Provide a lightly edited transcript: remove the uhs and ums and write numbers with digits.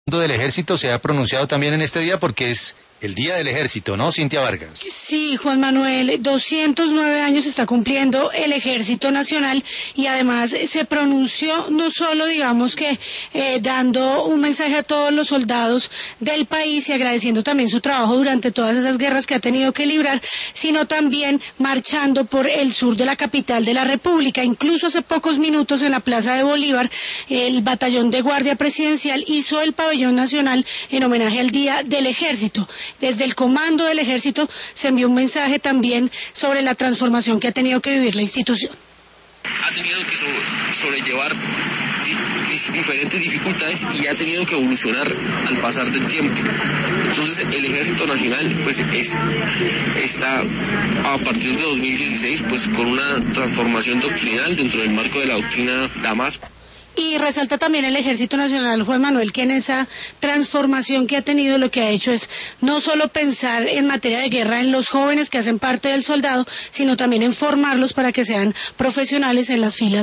del Ejército se ha pronunciado también en este día porque es el Día del Ejército, ¿no, Cintia Vargas? Sí, Juan Manuel, 209 años está cumpliendo el Ejército Nacional y además se pronunció no solo, digamos que dando un mensaje a todos los soldados del país y agradeciendo también su trabajo durante todas esas guerras que ha tenido que librar, sino también marchando por el sur de la capital de la República. Incluso hace pocos minutos en la Plaza de Bolívar, el Batallón de Guardia Presidencial hizo el pabellón nacional en homenaje al Día del Ejército. Desde el comando del Ejército se envió un mensaje también sobre la transformación que ha tenido que vivir la institución. Ha tenido que sobrellevar diferentes dificultades y ha tenido que evolucionar al pasar del tiempo. Entonces el Ejército Nacional pues está a partir de 2016 pues con una transformación doctrinal dentro del marco de la doctrina Damasco. Y resalta también el Ejército Nacional, Juan Manuel, que en esa transformación que ha tenido lo que ha hecho es no solo pensar en materia de guerra en los jóvenes que hacen parte del soldado, sino también en formarlos para que sean profesionales en las filas